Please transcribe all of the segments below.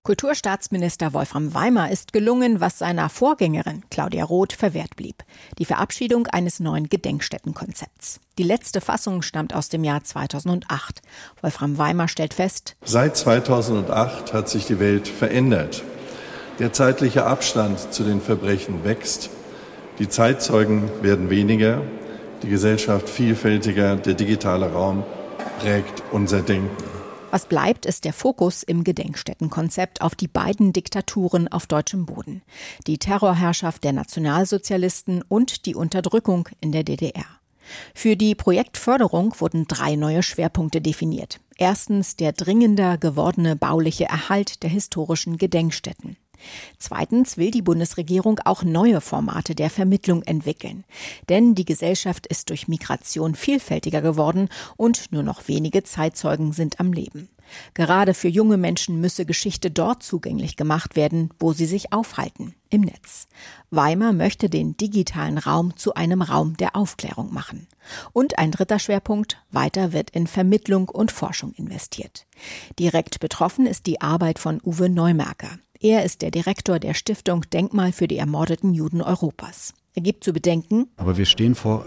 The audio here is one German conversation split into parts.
Kulturstaatsminister Wolfram Weimer ist gelungen, was seiner Vorgängerin Claudia Roth verwehrt blieb: die Verabschiedung eines neuen Gedenkstättenkonzepts. Die letzte Fassung stammt aus dem Jahr 2008. Wolfram Weimer stellt fest: Seit 2008 hat sich die Welt verändert. Der zeitliche Abstand zu den Verbrechen wächst. Die Zeitzeugen werden weniger, die Gesellschaft vielfältiger, der digitale Raum prägt unser Denken. Was bleibt, ist der Fokus im Gedenkstättenkonzept auf die beiden Diktaturen auf deutschem Boden: die Terrorherrschaft der Nationalsozialisten und die Unterdrückung in der DDR. Für die Projektförderung wurden 3 neue Schwerpunkte definiert. Erstens der dringender gewordene bauliche Erhalt der historischen Gedenkstätten. Zweitens will die Bundesregierung auch neue Formate der Vermittlung entwickeln. Denn die Gesellschaft ist durch Migration vielfältiger geworden und nur noch wenige Zeitzeugen sind am Leben. Gerade für junge Menschen müsse Geschichte dort zugänglich gemacht werden, wo sie sich aufhalten: im Netz. Weimer möchte den digitalen Raum zu einem Raum der Aufklärung machen. Und ein dritter Schwerpunkt: weiter wird in Vermittlung und Forschung investiert. Direkt betroffen ist die Arbeit von Uwe Neumerker. Er ist der Direktor der Stiftung Denkmal für die ermordeten Juden Europas. Er gibt zu bedenken: Aber wir stehen vor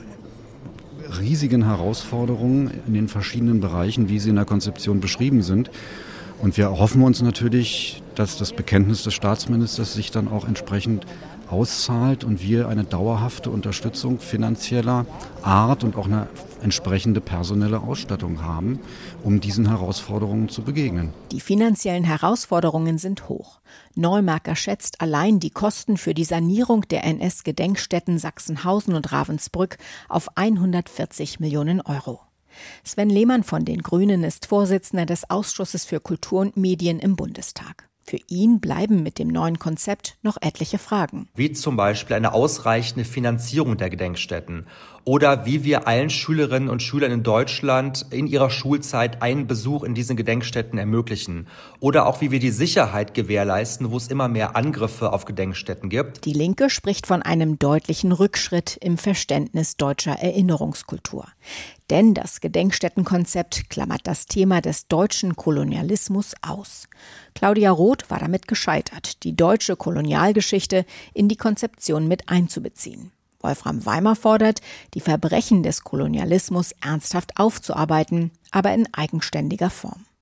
riesigen Herausforderungen in den verschiedenen Bereichen, wie sie in der Konzeption beschrieben sind. Und wir erhoffen uns natürlich, dass das Bekenntnis des Staatsministers sich dann auch entsprechend auszahlt und wir eine dauerhafte Unterstützung finanzieller Art und auch eine entsprechende personelle Ausstattung haben, um diesen Herausforderungen zu begegnen. Die finanziellen Herausforderungen sind hoch. Neumerker schätzt allein die Kosten für die Sanierung der NS-Gedenkstätten Sachsenhausen und Ravensbrück auf 140 Millionen Euro. Sven Lehmann von den Grünen ist Vorsitzender des Ausschusses für Kultur und Medien im Bundestag. Für ihn bleiben mit dem neuen Konzept noch etliche Fragen. Wie zum Beispiel eine ausreichende Finanzierung der Gedenkstätten oder wie wir allen Schülerinnen und Schülern in Deutschland in ihrer Schulzeit einen Besuch in diesen Gedenkstätten ermöglichen oder auch wie wir die Sicherheit gewährleisten, wo es immer mehr Angriffe auf Gedenkstätten gibt. Die Linke spricht von einem deutlichen Rückschritt im Verständnis deutscher Erinnerungskultur. Denn das Gedenkstättenkonzept klammert das Thema des deutschen Kolonialismus aus. Claudia Roth war damit gescheitert, die deutsche Kolonialgeschichte in die Konzeption mit einzubeziehen. Wolfram Weimer fordert, die Verbrechen des Kolonialismus ernsthaft aufzuarbeiten, aber in eigenständiger Form.